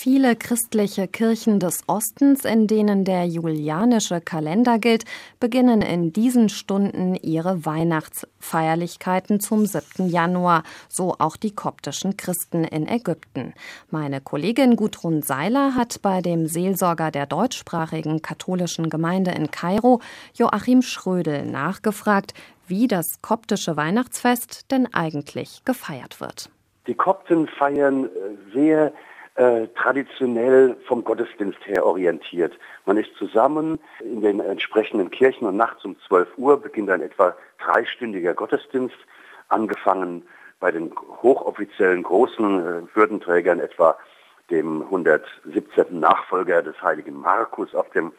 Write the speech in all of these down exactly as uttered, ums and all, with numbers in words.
Viele christliche Kirchen des Ostens, in denen der julianische Kalender gilt, beginnen in diesen Stunden ihre Weihnachtsfeierlichkeiten zum siebten Januar, so auch die koptischen Christen in Ägypten. Meine Kollegin Gudrun Seiler hat bei dem Seelsorger der deutschsprachigen katholischen Gemeinde in Kairo, Joachim Schrödel, nachgefragt, wie das koptische Weihnachtsfest denn eigentlich gefeiert wird. Die Kopten feiern sehr äh, traditionell vom Gottesdienst her orientiert. Man ist zusammen in den entsprechenden Kirchen und nachts um zwölf Uhr beginnt ein etwa dreistündiger Gottesdienst, angefangen bei den hochoffiziellen großen äh, Würdenträgern, etwa dem hundertsiebzehnten Nachfolger des heiligen Markus auf dem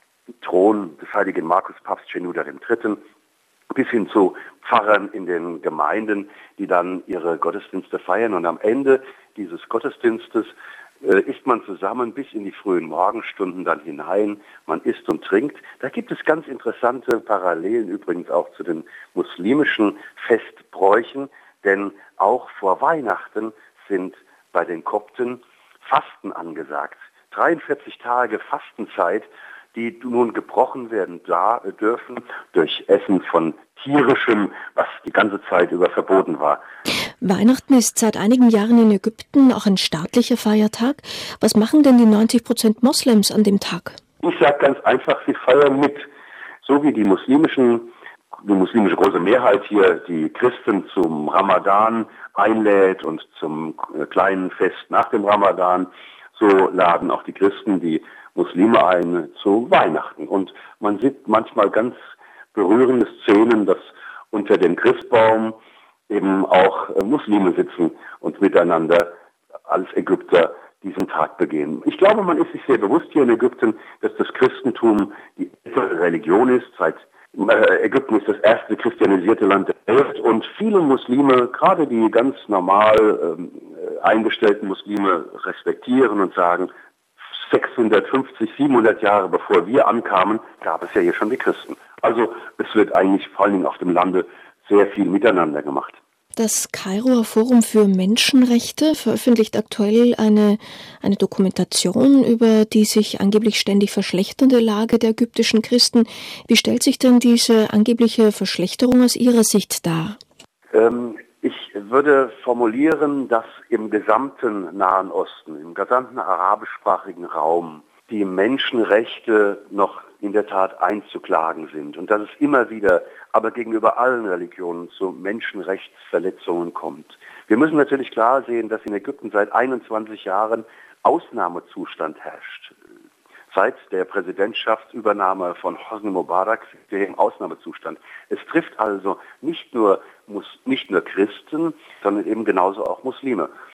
Thron des heiligen Markus, Papst Shenouda der Dritte, bis hin zu Pfarrern in den Gemeinden, die dann ihre Gottesdienste feiern. Und am Ende dieses Gottesdienstes äh, isst man zusammen bis in die frühen Morgenstunden dann hinein. Man isst und trinkt. Da gibt es ganz interessante Parallelen übrigens auch zu den muslimischen Festbräuchen, denn auch vor Weihnachten sind bei den Kopten Fasten angesagt. dreiundvierzig Tage Fastenzeit, die nun gebrochen werden da, dürfen durch Essen von tierischem, was die ganze Zeit über verboten war. Weihnachten ist seit einigen Jahren in Ägypten auch ein staatlicher Feiertag. Was machen denn die neunzig Prozent Moslems an dem Tag? Ich sage ganz einfach, sie feiern mit. So wie die muslimischen, die muslimische große Mehrheit hier die Christen zum Ramadan einlädt und zum kleinen Fest nach dem Ramadan, so laden auch die Christen die Muslime ein zu Weihnachten. Und man sieht manchmal ganz berührende Szenen, dass unter dem Christbaum eben auch Muslime sitzen und miteinander als Ägypter diesen Tag begehen. Ich glaube, man ist sich sehr bewusst hier in Ägypten, dass das Christentum die ältere Religion ist. Seit äh, Ägypten ist das erste christianisierte Land der Welt und viele Muslime, gerade die ganz normal äh, eingestellten Muslime, respektieren und sagen, sechshundertfünfzig, siebenhundert Jahre bevor wir ankamen, gab es ja hier schon die Christen. Also es wird eigentlich vor allem auf dem Lande sehr viel miteinander gemacht. Das Kairoer Forum für Menschenrechte veröffentlicht aktuell eine, eine Dokumentation über die sich angeblich ständig verschlechternde Lage der ägyptischen Christen. Wie stellt sich denn diese angebliche Verschlechterung aus Ihrer Sicht dar? Ähm, ich würde formulieren, dass im gesamten Nahen Osten, im gesamten arabischsprachigen Raum die Menschenrechte noch in der Tat einzuklagen sind und dass es immer wieder, aber gegenüber allen Religionen, zu Menschenrechtsverletzungen kommt. Wir müssen natürlich klar sehen, dass in Ägypten seit einundzwanzig Jahren Ausnahmezustand herrscht. Seit der Präsidentschaftsübernahme von Hosni Mubarak sind wir im Ausnahmezustand. Es trifft also nicht nur, nicht nur Christen, sondern eben genauso auch Muslime.